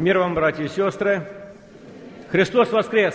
Мир вам, братья и сестры! Христос воскрес!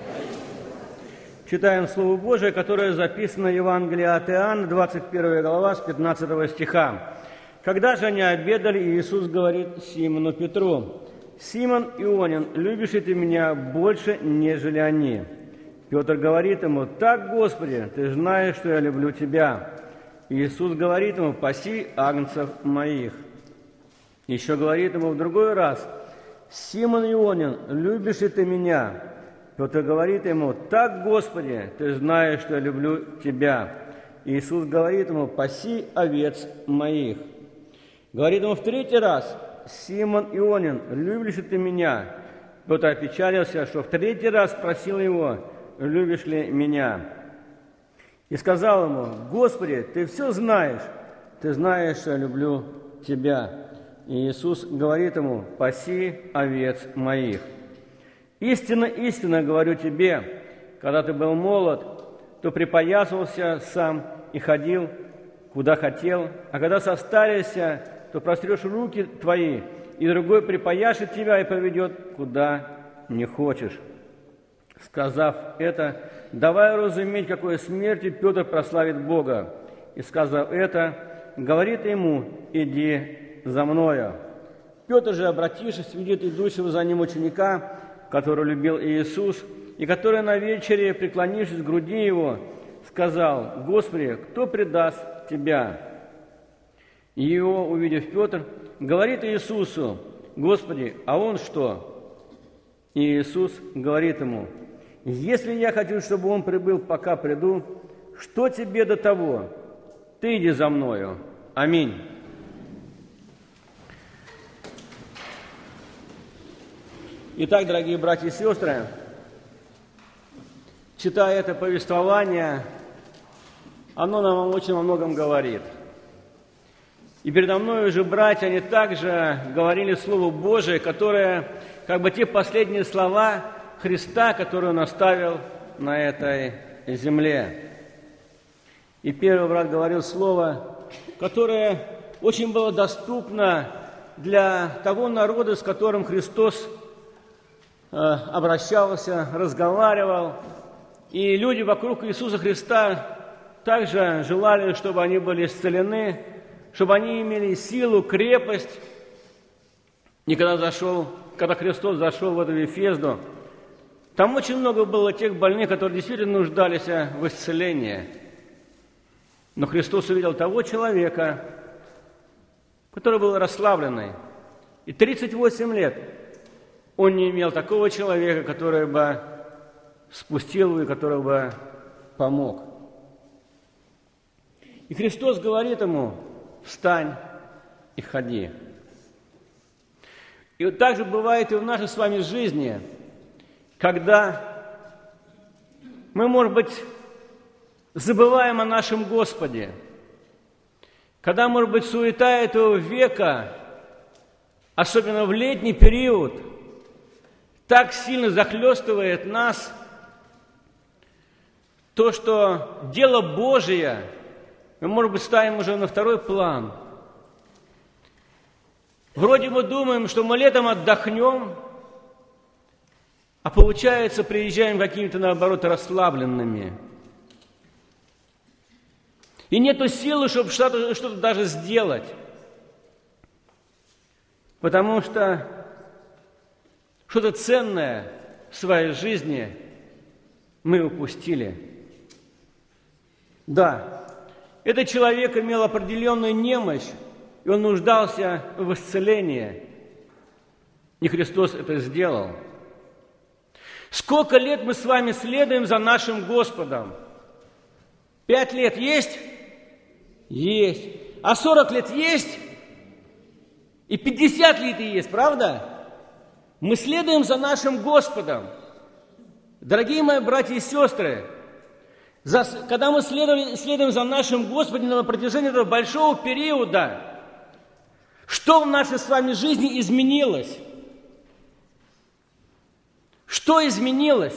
Читаем Слово Божие, которое записано в Евангелии от Иоанна, 21 глава, с 15 стиха. «Когда же они обедали, Иисус говорит Симону Петру: „Симон Ионин, любишь ли ты меня больше, нежели они?“ Петр говорит ему: „Так, Господи, ты знаешь, что я люблю тебя“. Иисус говорит ему: „Паси агнцев моих“. Еще говорит ему в другой раз: „Симон Ионин, любишь ли ты меня?“ Петр говорит ему: „Так, Господи, ты знаешь, что я люблю тебя“. Иисус говорит ему: „Паси овец моих“. Говорит ему в третий раз: „Симон Ионин, любишь ли ты меня?“ Петр опечалился, что в третий раз спросил его: „Любишь ли меня?“ И сказал ему: „Господи, ты все знаешь, ты знаешь, что я люблю тебя“. И Иисус говорит ему: „Паси овец моих“. Истинно, истинно говорю тебе, когда ты был молод, то припоясывался сам и ходил, куда хотел, а когда состаришься, то прострешь руки твои, и другой припояшет тебя и поведет, куда не хочешь. Сказав это, давая разуметь, какой смертью Петр прославит Бога. И, сказав это, говорит ему: „Иди за мною“. Петр же, обратившись, видит идущего за ним ученика, которого любил Иисус, и который на вечере, преклонившись к груди его, сказал: „Господи, кто предаст тебя?“ И его, увидев Петр, говорит Иисусу: „Господи, а он что?“ И Иисус говорит ему: „Если я хочу, чтобы он прибыл, пока приду, что тебе до того? Ты иди за мною“. Аминь. Итак, дорогие братья и сестры, читая это повествование, оно нам очень о многом говорит. И передо мной уже братья, они также говорили Слово Божие, которое, как бы те последние слова Христа, которые Он оставил на этой земле. И первый брат говорил слово, которое очень было доступно для того народа, с которым Христос обращался, разговаривал. И люди вокруг Иисуса Христа также желали, чтобы они были исцелены, чтобы они имели силу, крепость. И когда Христос зашел в эту Вифезду, там очень много было тех больных, которые действительно нуждались в исцелении. Но Христос увидел того человека, который был расслабленный. И 38 лет он не имел такого человека, который бы спустил его и который бы помог. И Христос говорит ему: „Встань и ходи“. И вот так же бывает и в нашей с вами жизни, когда мы, может быть, забываем о нашем Господе, когда, может быть, суета этого века, особенно в летний период, так сильно захлестывает нас, то, что дело Божие мы, может быть, ставим уже на второй план. Вроде мы думаем, что мы летом отдохнем, а получается, приезжаем какими-то, наоборот, расслабленными. И нету силы, чтобы что-то даже сделать. Потому что что-то ценное в своей жизни мы упустили. Да, этот человек имел определенную немощь, и он нуждался в исцелении. И Христос это сделал. Сколько лет мы с вами следуем за нашим Господом? 5 лет есть? Есть. А 40 лет есть? И 50 лет есть, правда? Мы следуем за нашим Господом. Дорогие мои братья и сестры, когда мы следуем за нашим Господом на протяжении этого большого периода, что в нашей с вами жизни изменилось? Что изменилось?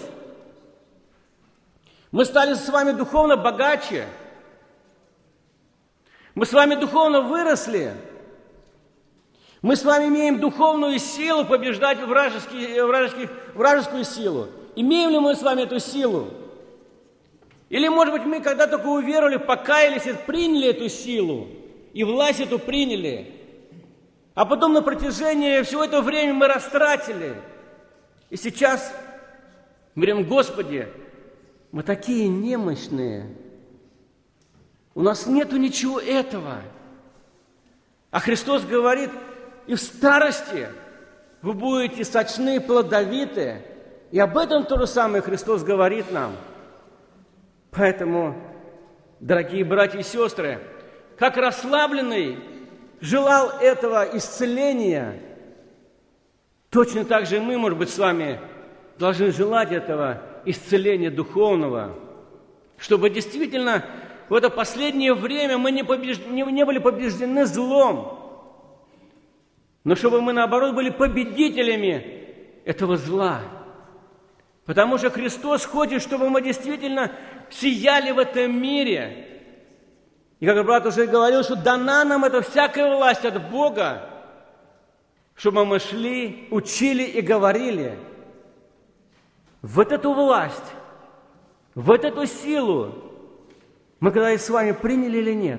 Мы стали с вами духовно богаче. Мы с вами духовно выросли. Мы с вами имеем духовную силу побеждать вражескую силу. Имеем ли мы с вами эту силу? Или, может быть, мы когда только уверовали, покаялись и приняли эту силу, и власть эту приняли, а потом на протяжении всего этого времени мы растратили. И сейчас мы говорим: Господи, мы такие немощные, у нас нету ничего этого. А Христос говорит: и в старости вы будете сочны, плодовиты. И об этом то же самое Христос говорит нам. Поэтому, дорогие братья и сестры, как расслабленный желал этого исцеления, точно так же и мы, может быть, с вами должны желать этого исцеления духовного, чтобы действительно в это последнее время мы не были побеждены злом, но чтобы мы, наоборот, были победителями этого зла. Потому что Христос хочет, чтобы мы действительно сияли в этом мире. И как брат уже говорил, что дана нам эта всякая власть от Бога, чтобы мы шли, учили и говорили. Вот эту власть, вот эту силу мы когда-то с вами приняли или нет?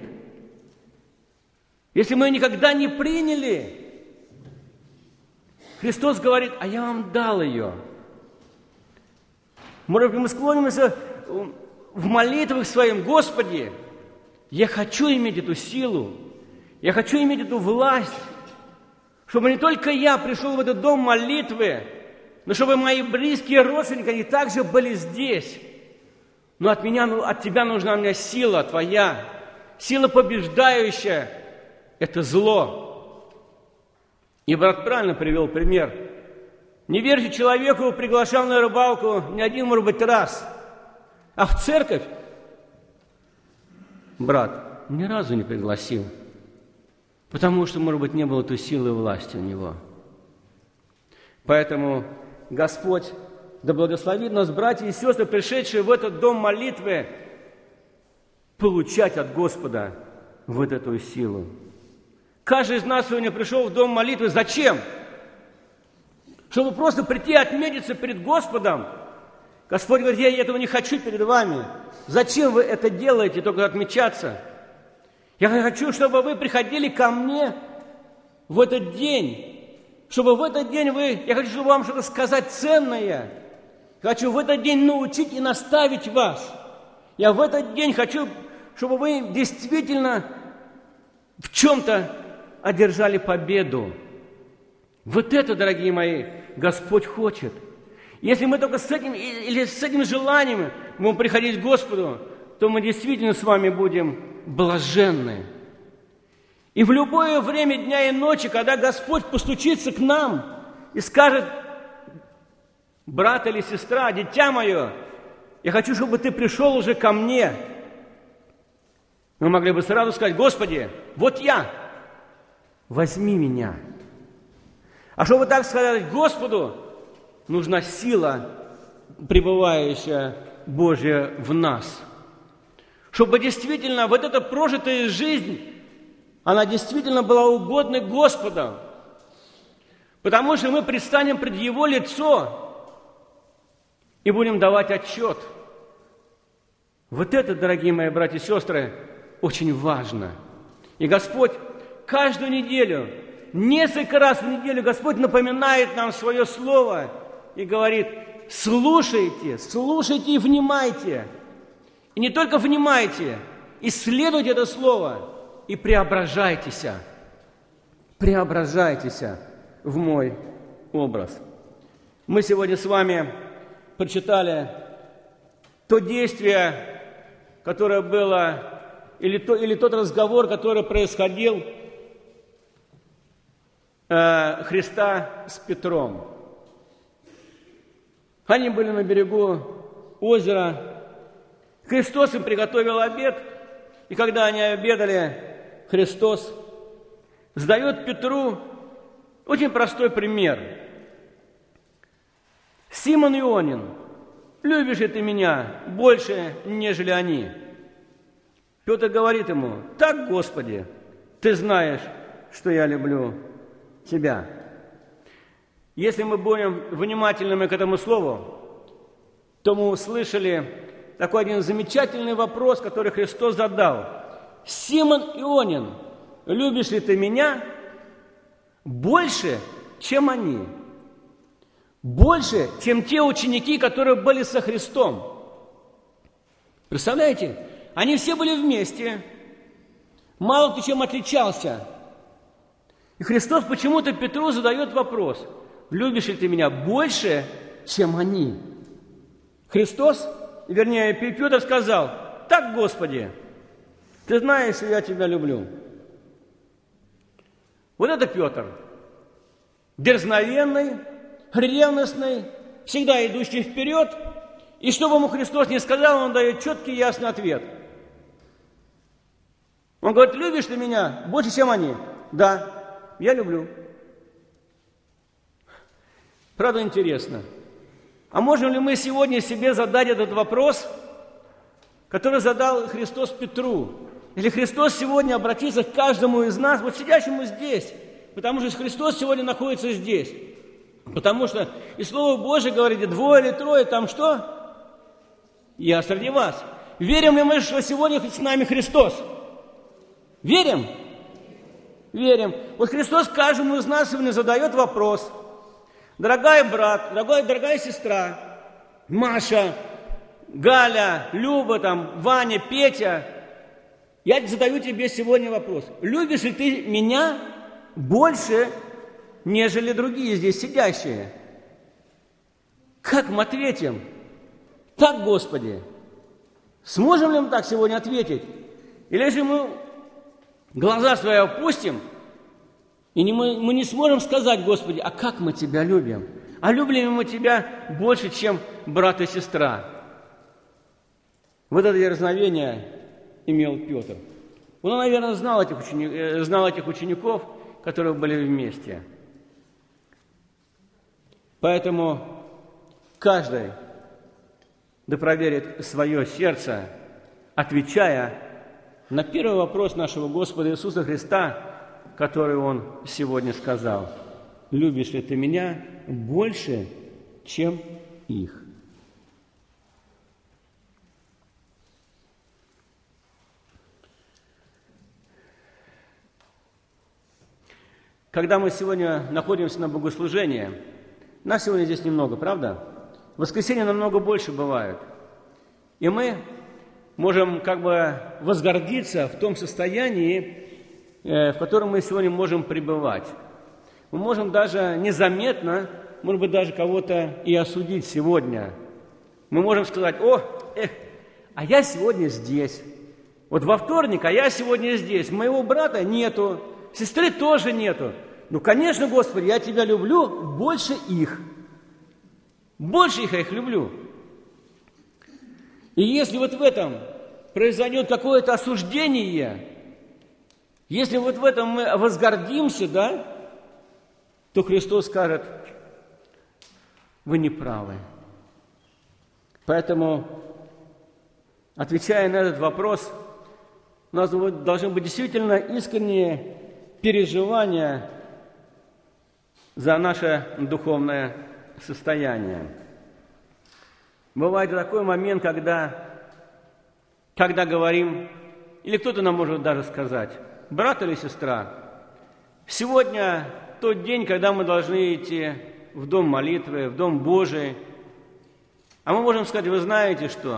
Если мы ее никогда не приняли, Христос говорит: а я вам дал ее. Может быть, мы склонимся в молитвах своим: Господи, я хочу иметь эту силу, я хочу иметь эту власть, чтобы не только я пришел в этот дом молитвы, но чтобы мои близкие родственники, они также были здесь. Но от Тебя нужна мне сила Твоя, сила побеждающая это зло. И брат правильно привел пример. Неверующий человек его приглашал на рыбалку не один, может быть, раз, а в церковь брат ни разу не пригласил, потому что, может быть, не было той силы и власти у него. Поэтому Господь да благословит нас, братья и сестры, пришедшие в этот дом молитвы, получать от Господа вот эту силу. Каждый из нас сегодня пришел в дом молитвы. Зачем? Чтобы просто прийти и отметиться перед Господом. Господь говорит: я этого не хочу перед вами. Зачем вы это делаете, только отмечаться? Я хочу, чтобы вы приходили ко мне в этот день. Чтобы в этот день я хочу, чтобы вам что-то сказать ценное. Хочу в этот день научить и наставить вас. Я в этот день хочу, чтобы вы действительно в чем-то одержали победу. Вот это, дорогие мои, Господь хочет. Если мы только с этим желанием будем приходить к Господу, то мы действительно с вами будем блаженны. И в любое время дня и ночи, когда Господь постучится к нам и скажет: брат или сестра, дитя мое, я хочу, чтобы ты пришел уже ко мне, мы могли бы сразу сказать: Господи, вот я, возьми меня. А чтобы так сказать Господу, нужна сила, пребывающая Божья в нас. Чтобы действительно вот эта прожитая жизнь, она действительно была угодной Господу. Потому что мы предстанем пред Его лицо и будем давать отчет. Вот это, дорогие мои братья и сестры, очень важно. И Господь каждую неделю, несколько раз в неделю Господь напоминает нам свое слово и говорит: слушайте, слушайте и внимайте. И не только внимайте, исследуйте это слово и преображайтесь. Преображайтесь в мой образ. Мы сегодня с вами прочитали то действие, которое было, или тот разговор, который происходил Христа с Петром. Они были на берегу озера. Христос им приготовил обед, и когда они обедали, Христос задает Петру очень простой пример. Симон Ионин, любишь ли ты меня больше, нежели они? Петр говорит ему: так, Господи, ты знаешь, что я люблю тебя. Если мы будем внимательными к этому слову, то мы услышали такой один замечательный вопрос, который Христос задал. «Симон Ионин, любишь ли ты меня больше, чем они?» Больше, чем те ученики, которые были со Христом. Представляете? Они все были вместе. Мало кто чем отличался. И Христос почему-то Петру задает вопрос. Любишь ли ты меня больше, чем они? Христос, вернее, Петр сказал, так, Господи, ты знаешь, что я тебя люблю. Вот это Петр. Дерзновенный, ревностный, всегда идущий вперед. И что бы ему Христос не сказал, он дает четкий, ясный ответ. Он говорит, любишь ты меня больше, чем они? Да, я люблю. Правда, интересно. А можем ли мы сегодня себе задать этот вопрос, который задал Христос Петру? Или Христос сегодня обратится к каждому из нас, вот сидящему здесь, потому что Христос сегодня находится здесь. Потому что и Слово Божие говорит, двое или трое, там что? Я среди вас. Верим ли мы, что сегодня с нами Христос? Верим? Верим. Вот Христос каждому из нас сегодня задает вопрос. Дорогой брат, дорогая сестра, Маша, Галя, Люба, там, Ваня, Петя, я задаю тебе сегодня вопрос. Любишь ли ты меня больше, нежели другие здесь сидящие? Как мы ответим? Так, Господи. Сможем ли мы так сегодня ответить? Или же мы глаза свои опустим, и мы не сможем сказать, Господи, а как мы Тебя любим? А любим ли мы Тебя больше, чем брат и сестра? Вот это дерзновение имел Петр. Он, наверное, знал этих учеников, которые были вместе. Поэтому каждый да проверит свое сердце, отвечая на первый вопрос нашего Господа Иисуса Христа, который Он сегодня сказал. Любишь ли ты меня больше, чем их? Когда мы сегодня находимся на богослужении, нас сегодня здесь немного, правда? В воскресенье намного больше бывает. И мы можем как бы возгордиться в том состоянии, в котором мы сегодня можем пребывать. Мы можем даже незаметно, может быть, даже кого-то и осудить сегодня. Мы можем сказать, а я сегодня здесь. Вот во вторник, а я сегодня здесь. Моего брата нету, сестры тоже нету. Ну, конечно, Господи, я Тебя люблю больше их. Больше я их люблю. И если вот в этом произойдет какое-то осуждение, если вот в этом мы возгордимся, да, то Христос скажет, вы не правы. Поэтому, отвечая на этот вопрос, у нас должны быть действительно искренние переживания за наше духовное состояние. Бывает такой момент, когда говорим, или кто-то нам может даже сказать, брат или сестра, сегодня тот день, когда мы должны идти в дом молитвы, в дом Божий, а мы можем сказать, вы знаете что?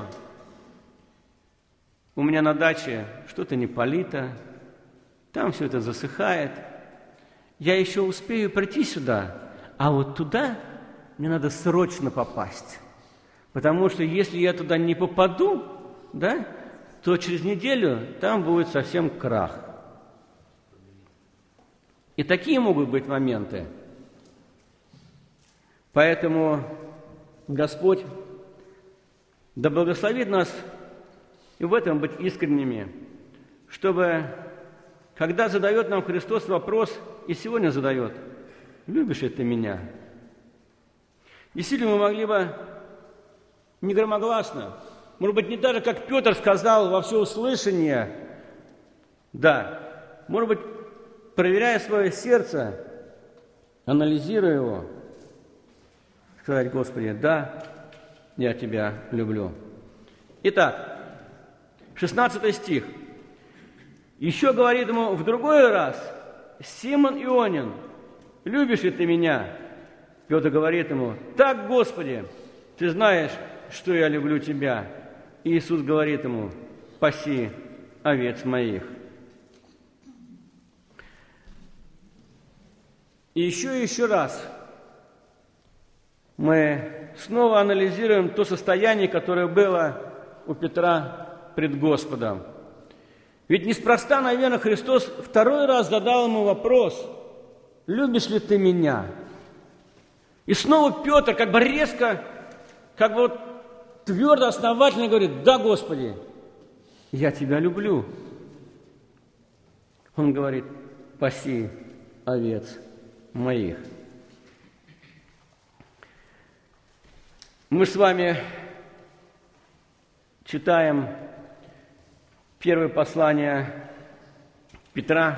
У меня на даче что-то не полито, там все это засыхает. Я еще успею прийти сюда, а вот туда мне надо срочно попасть. Потому что если я туда не попаду, да, то через неделю там будет совсем крах. И такие могут быть моменты. Поэтому Господь да благословит нас и в этом быть искренними, чтобы, когда задает нам Христос вопрос, и сегодня задает, любишь ли ты меня? Действительно, мы могли бы не громогласно, может быть, не даже как Петр сказал во всеуслышание, да, может быть, проверяя свое сердце, анализируя его, сказать: Господи, да, я Тебя люблю. Итак, 16 стих. Еще говорит ему в другой раз: Симон Ионин, любишь ли ты меня? Петр говорит ему: так, Господи, ты знаешь, что я люблю Тебя. И Иисус говорит ему: паси овец моих. И еще раз мы снова анализируем то состояние, которое было у Петра пред Господом. Ведь неспроста, наверное, Христос второй раз задал ему вопрос: любишь ли ты меня? И снова Петр как бы резко, как бы вот твердо, основательно говорит: да, Господи, я Тебя люблю. Он говорит: паси овец моих. Мы с вами читаем первое послание Петра,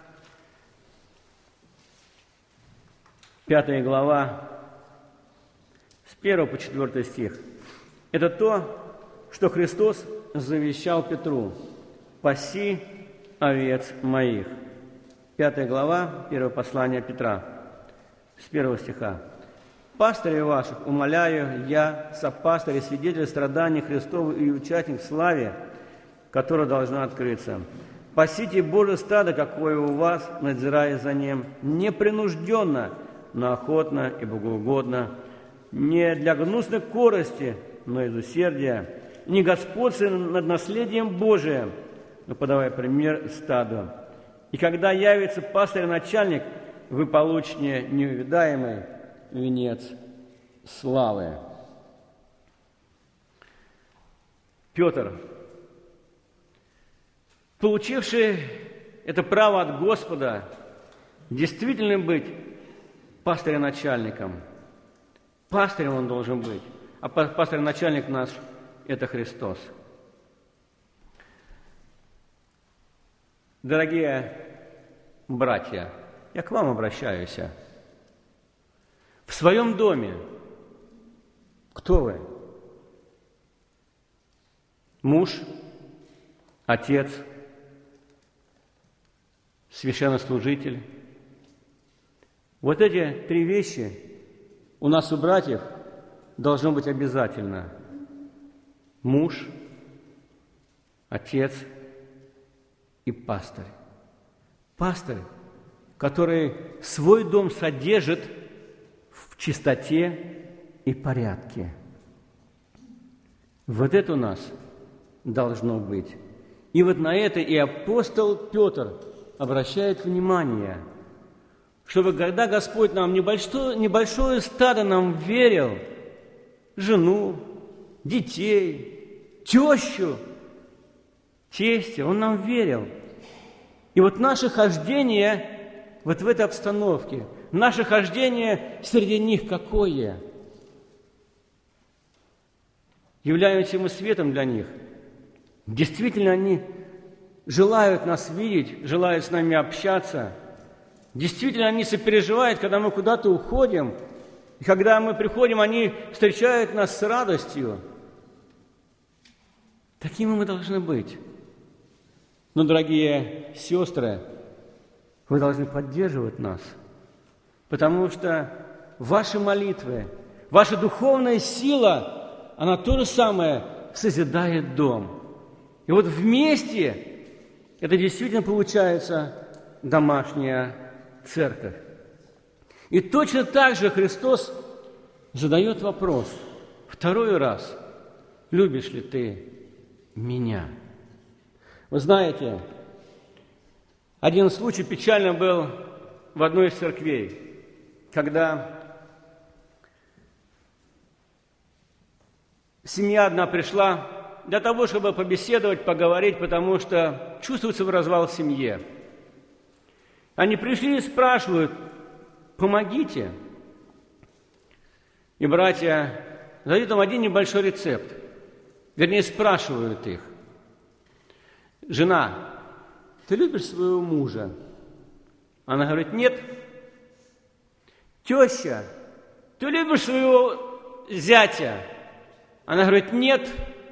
5 глава, с 1 по 4 стих. Это то, что Христос завещал Петру: «Паси овец моих». 5 глава, 1 послание Петра, с 1 стиха. «Пастырей ваших умоляю я, сопастырь и свидетель страданий Христовых и участник в славе, которая должна открыться. Пасите Божие стадо, какое у вас, надзирая за ним, непринужденно, но охотно и богоугодно, не для гнусной корости, но из усердия, не господствуя над наследием Божиим, но подавая пример стаду. И когда явится пастырь-начальник, вы получите неувидаемый венец славы». Петр, получивший это право от Господа, действительно быть пастырем-начальником. Пастырем он должен быть, а пастырь-начальник наш – это Христос. Дорогие братья, я к вам обращаюсь. В своем доме кто вы? Муж, отец, священнослужитель. Вот эти три вещи у нас, у братьев, должно быть обязательно. Муж, отец и пастырь. Пастырь, который свой дом содержит в чистоте и порядке. Вот это у нас должно быть. И вот на это и апостол Петр обращает внимание, чтобы когда Господь нам небольшое стадо нам верил, жену, детей, тещу, тестя, Он нам верил. И вот наше хождение вот в этой обстановке, наше хождение среди них какое? Являемся мы светом для них. Действительно, они желают нас видеть, желают с нами общаться. Действительно, они сопереживают, когда мы куда-то уходим. И когда мы приходим, они встречают нас с радостью. Такими мы должны быть. Но, дорогие сестры, вы должны поддерживать нас, потому что ваши молитвы, ваша духовная сила, она то же самое созидает дом. И вот вместе это действительно получается домашняя церковь. И точно так же Христос задает вопрос второй раз: любишь ли ты меня? Вы знаете, один случай печально был в одной из церквей, когда семья одна пришла для того, чтобы побеседовать, поговорить, потому что чувствуется развал в семье. Они пришли и спрашивают: помогите. И братья дают им один небольшой рецепт. Вернее, спрашивают их: жена, ты любишь своего мужа? Она говорит: нет. теща, ты любишь своего зятя? Она говорит, нет.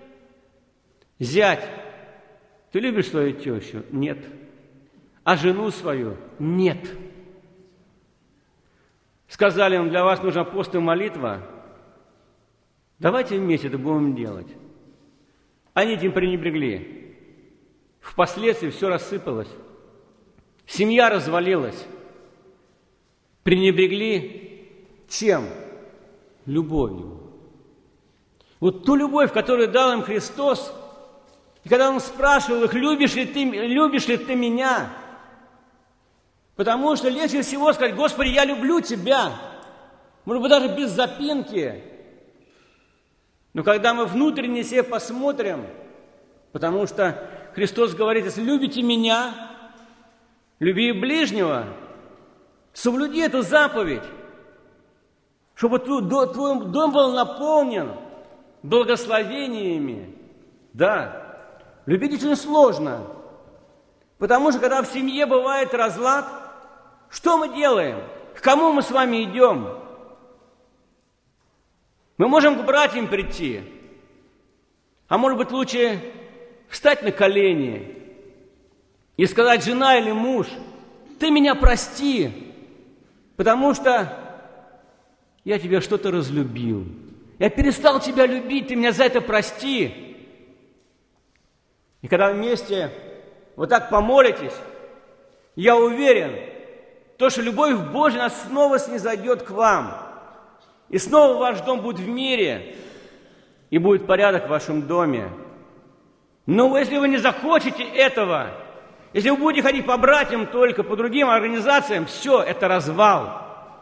Зять, ты любишь свою тещу? Нет. А жену свою? Нет. Сказали им, для вас нужна пост и молитва. Давайте вместе это будем делать. Они этим пренебрегли. Впоследствии все рассыпалось. Семья развалилась. Пренебрегли чем? Любовью. Вот ту любовь, которую дал им Христос, и когда Он спрашивал их, любишь ли ты меня? Потому что легче всего сказать, Господи, я люблю Тебя. Может быть, даже без запинки. Но когда мы внутренне себе посмотрим, потому что Христос говорит, если любите меня, люби и ближнего, соблюди эту заповедь, чтобы твой дом был наполнен благословениями. Да, любить очень сложно, потому что когда в семье бывает разлад, что мы делаем? К кому мы с вами идем? Мы можем к братьям прийти, а может быть лучше встать на колени и сказать, жена или муж, ты меня прости, потому что я тебя что-то разлюбил. Я перестал тебя любить, ты меня за это прости. И когда вместе вот так помолитесь, я уверен, то, что любовь Божья снова снизойдет к вам. И снова ваш дом будет в мире, и будет порядок в вашем доме. Но если вы не захотите этого, если вы будете ходить по братьям только, по другим организациям, все, это развал.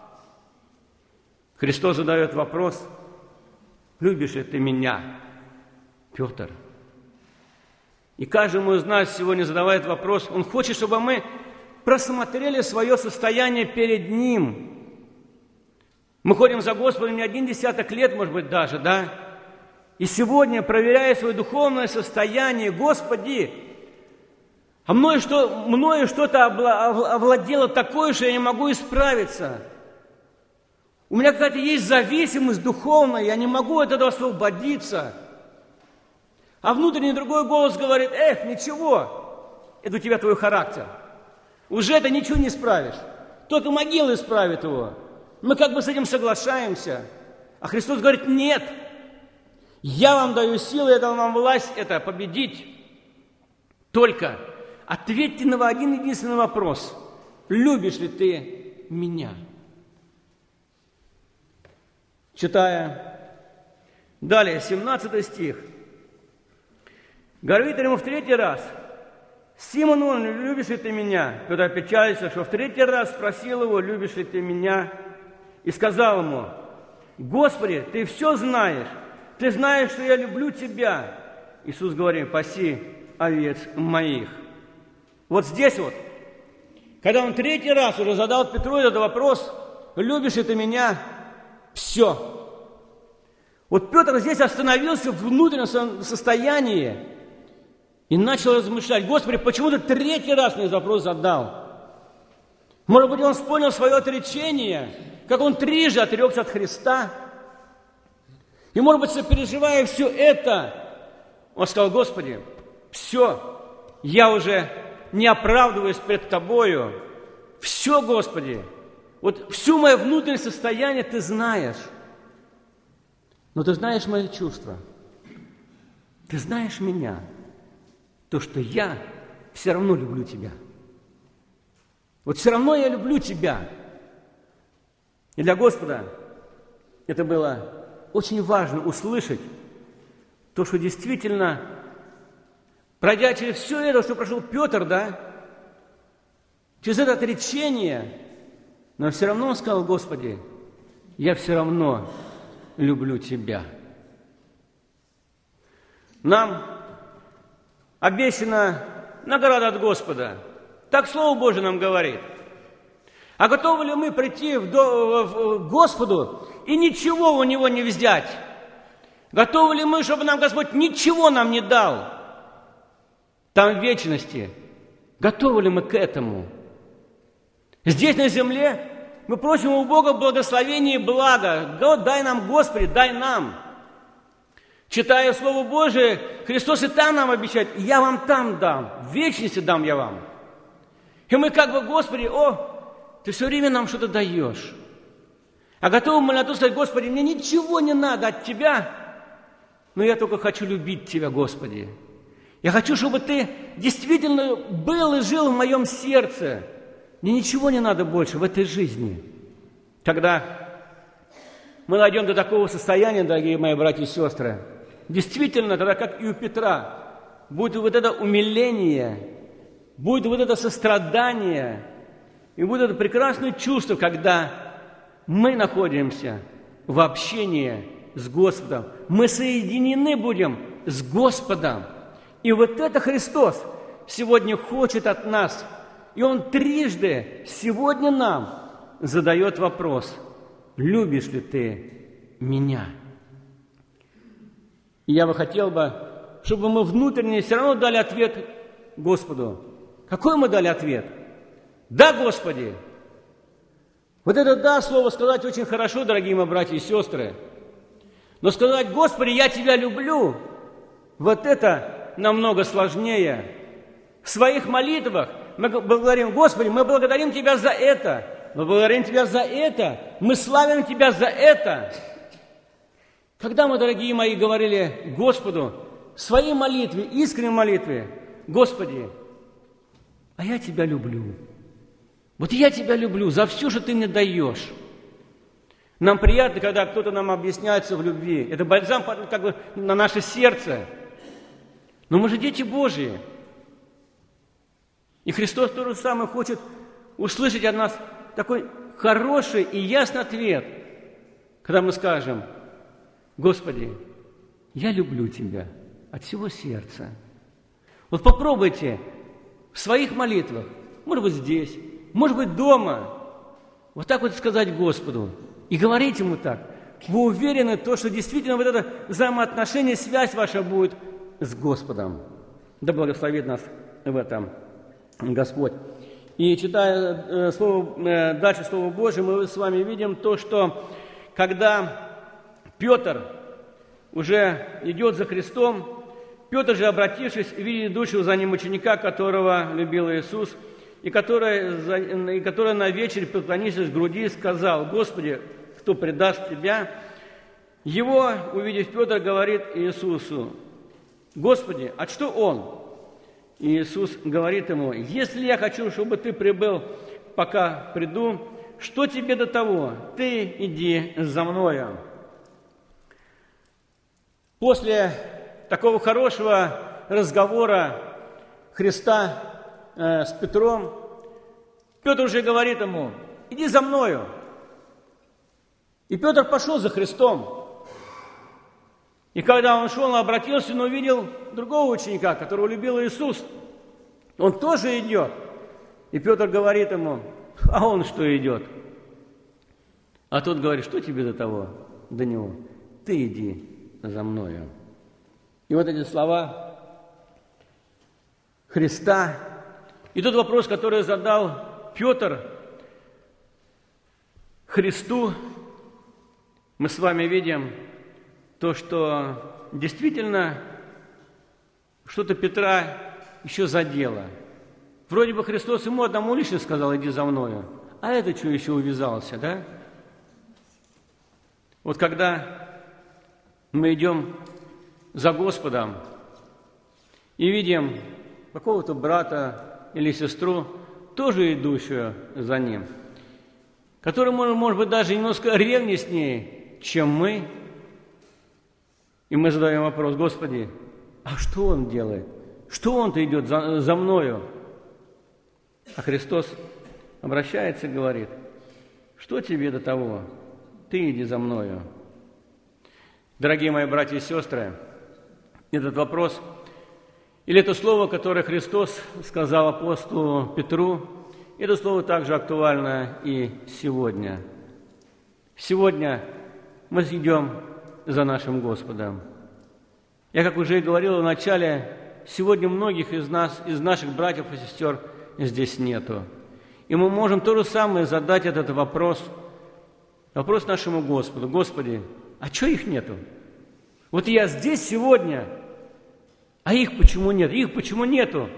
Христос задает вопрос, любишь ли ты меня, Петр? И каждому из нас сегодня задавает вопрос, он хочет, чтобы мы просмотрели свое состояние перед Ним. Мы ходим за Господом не 10 лет, может быть, даже, да? И сегодня, проверяя свое духовное состояние, Господи, а мною что-то овладело такое, что я не могу исправиться. У меня какая-то есть зависимость духовная, я не могу от этого освободиться. А внутренний другой голос говорит, ничего, это у тебя твой характер. Уже ты ничего не исправишь. Только могила исправит его. Мы как бы с этим соглашаемся. А Христос говорит, нет, я вам даю силу, я дал вам власть это победить. Только ответьте на один единственный вопрос. Любишь ли ты меня? Читая далее, 17 стих. Говорит ему в 3-й раз, Симон, любишь ли ты меня? Петр опечалился, что в 3-й раз спросил его, любишь ли ты меня? И сказал ему, Господи, ты все знаешь, ты знаешь, что я люблю тебя. Иисус говорит, паси овец моих. Вот здесь вот, когда он 3-й раз уже задал Петру этот вопрос, любишь ли ты меня? Все. Вот Петр здесь остановился в внутреннем состоянии и начал размышлять, Господи, почему ты 3-й раз мне этот вопрос задал? Может быть, он вспомнил свое отречение, как он 3 отрекся от Христа. И, может быть, сопереживая все это, он сказал, Господи, все, я уже не оправдываюсь пред Тобою. Все, Господи, вот все мое внутреннее состояние Ты знаешь. Но Ты знаешь мои чувства. Ты знаешь меня. То, что я все равно люблю Тебя. Вот все равно я люблю Тебя. И для Господа это было очень важно услышать то, что действительно, пройдя через все это, что прошел Петр, да, через это отречение, но все равно он сказал, Господи, я все равно люблю Тебя. Нам обещана награда от Господа. Так Слово Божие нам говорит. А готовы ли мы прийти к Господу и ничего у Него не взять? Готовы ли мы, чтобы нам Господь ничего нам не дал? Там в вечности. Готовы ли мы к этому? Здесь на земле Мы просим у Бога благословения и блага. God, дай нам, Господи, дай нам. Читая Слово Божие, Христос и там нам обещает, я вам там дам, в вечности дам я вам. И мы как бы, Господи, Ты все время нам что-то даешь. А готовы мы на то сказать, Господи, мне ничего не надо от Тебя, но я только хочу любить Тебя, Господи. Я хочу, чтобы Ты действительно был и жил в моем сердце. Мне ничего не надо больше в этой жизни. Когда мы дойдем до такого состояния, дорогие мои братья и сестры, действительно, тогда, как и у Петра, будет вот это умиление, будет вот это сострадание, и будет это прекрасное чувство, когда мы находимся в общении с Господом. Мы соединены будем с Господом. И вот это Христос сегодня хочет от нас. И Он трижды сегодня нам задает вопрос: любишь ли ты меня? И я бы хотел, чтобы мы внутренне все равно дали ответ Господу. Какой мы дали ответ? Да, Господи! Вот это «да» слово сказать очень хорошо, дорогие мои братья и сестры. Но сказать: Господи, я Тебя люблю, вот это намного сложнее. В своих молитвах мы благодарим: Господи, мы благодарим Тебя за это, мы благодарим Тебя за это, мы славим Тебя за это. Когда мы, дорогие мои, говорили Господу в своей молитве, искренней молитве: Господи, а я Тебя люблю. Вот я Тебя люблю за все, что Ты мне даешь. Нам приятно, когда кто-то нам объясняется в любви. Это бальзам как бы на наше сердце. Но мы же дети Божьи. И Христос то же самое хочет услышать от нас такой хороший и ясный ответ, когда мы скажем: Господи, я люблю Тебя от всего сердца. Вот попробуйте в своих молитвах, может быть здесь, может быть дома, вот так вот сказать Господу и говорить Ему так. Вы уверены, что действительно вот это взаимоотношение, связь ваша будет с Господом. Да благословит нас в этом Господь. И читая дальше Слово Божие, мы с вами видим то, что когда Петр уже идет за Христом, Петр же, обратившись, видит идущего за ним ученика, которого любил Иисус, и который на вечере, преклонившись к груди, сказал: Господи, кто предаст Тебя? Его, увидев, Петр говорит Иисусу: Господи, а что он? И Иисус говорит ему: если я хочу, чтобы ты прибыл, пока приду, что тебе до того? Ты иди за мною. После такого хорошего разговора Христа с Петром, Петр уже говорит ему: иди за мною. И Петр пошел за Христом. И когда он шел, он обратился, но увидел другого ученика, которого любил Иисус. Он тоже идет. И Петр говорит ему: а он что идет? А тот говорит: что тебе до того, до него? Ты иди за мною. И вот эти слова Христа. И тот вопрос, который задал Петр Христу, мы с вами видим то, что действительно что-то Петра еще задело. Вроде бы Христос ему одному лично сказал: иди за мною, а это что еще увязался, да? Вот когда мы идем за Господом и видим какого-то брата или сестру, тоже идущую за Ним, который, может быть, даже немножко ревностнее, чем мы, и мы задаем вопрос: Господи, а что он делает? Что он-то идет за мною? А Христос обращается и говорит: что тебе до того? Ты иди за мною. Дорогие мои братья и сестры, этот вопрос, или это слово, которое Христос сказал апостолу Петру, это слово также актуально и сегодня. Сегодня мы идем за нашим Господом. Я, как уже и говорил в начале, сегодня многих из нас, из наших братьев и сестер здесь нету. И мы можем то же самое задать этот вопрос нашему Господу. Господи, а чего их нету? Вот я здесь сегодня, а их почему нет? Их почему нету?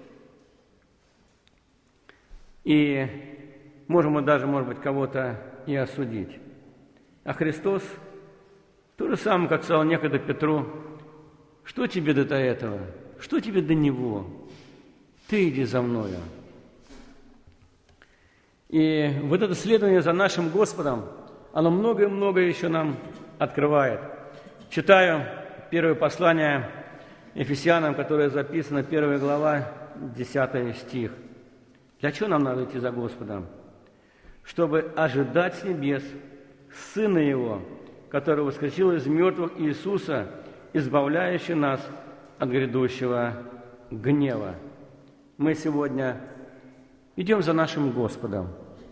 И можем мы даже, может быть, кого-то и осудить. А Христос, то же самое, как сказал некогда Петру, что тебе до этого? Что тебе до Него? Ты иди за мною. И вот это следование за нашим Господом, оно многое-многое еще нам открывает. Читаю первое послание Ефесянам, которое записано, 1 глава, 10 стих. Для чего нам надо идти за Господом? Чтобы ожидать с небес Сына Его, который воскресил из мертвых Иисуса, избавляющий нас от грядущего гнева. Мы сегодня идем за нашим Господом.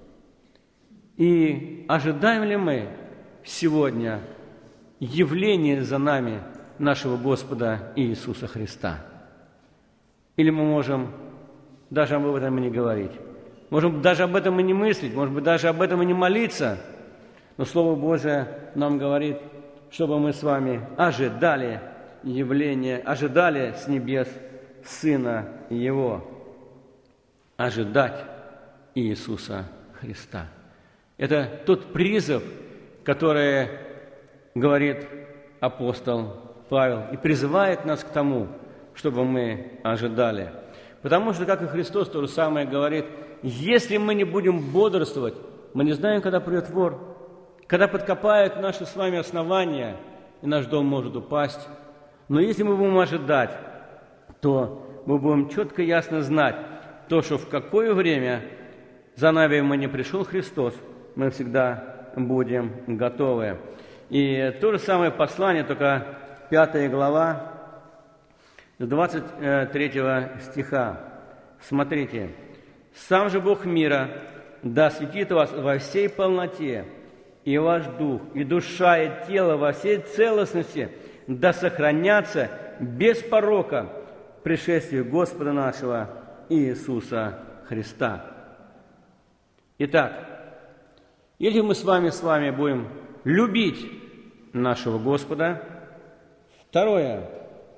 И ожидаем ли мы сегодня явление за нами нашего Господа Иисуса Христа? Или мы можем даже об этом и не говорить? Можем даже об этом и не мыслить, может быть, даже об этом и не молиться. Но Слово Божие нам говорит, чтобы мы с вами ожидали явления, ожидали с небес Сына Его. Ожидать Иисуса Христа. Это тот призыв, который говорит апостол Павел, и призывает нас к тому, чтобы мы ожидали. Потому что, как и Христос, то же самое говорит, если мы не будем бодрствовать, мы не знаем, когда придет вор, когда подкопают наши с вами основания, и наш дом может упасть. Но если мы будем ожидать, то мы будем четко и ясно знать, то, что в какое время за нами не пришел Христос, мы всегда будем готовы. И то же самое послание, только 5 глава, с 23 стиха. Смотрите. «Сам же Бог мира да осветит вас во всей полноте, и ваш дух, и душа, и тело во всей целостности да сохранятся без порока в пришествии Господа нашего Иисуса Христа». Итак, если мы с вами будем любить нашего Господа, второе,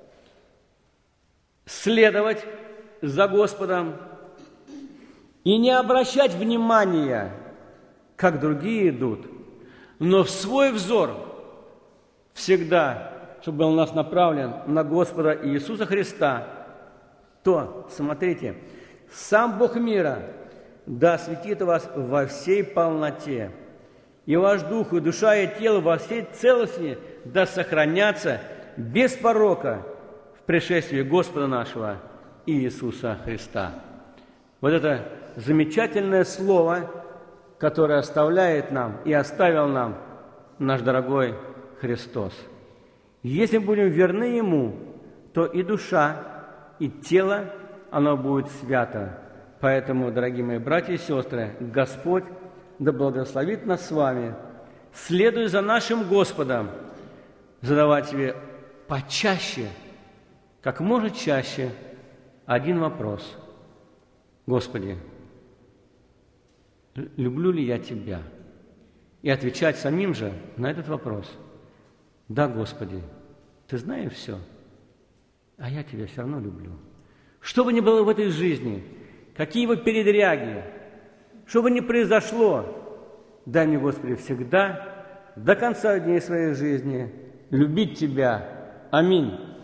следовать за Господом и не обращать внимания, как другие идут, но в свой взор всегда, чтобы был у нас направлен на Господа Иисуса Христа, то, смотрите, сам Бог мира да осветит вас во всей полноте, и ваш дух, и душа, и тело во всей целости да сохранятся без порока в пришествии Господа нашего Иисуса Христа. Вот это замечательное слово, которое оставляет нам и оставил нам наш дорогой Христос. Если мы будем верны Ему, то и душа, и тело, оно будет свято. Поэтому, дорогие мои братья и сестры, Господь да благословит нас с вами, следуя за нашим Господом, задавать себе почаще, как можно чаще, один вопрос. Господи, люблю ли я Тебя? И отвечать самим же на этот вопрос. Да, Господи, Ты знаешь все, а я Тебя все равно люблю. Что бы ни было в этой жизни, какие бы передряги, что бы ни произошло, дай мне, Господи, всегда, до конца дней своей жизни, любить Тебя. Аминь.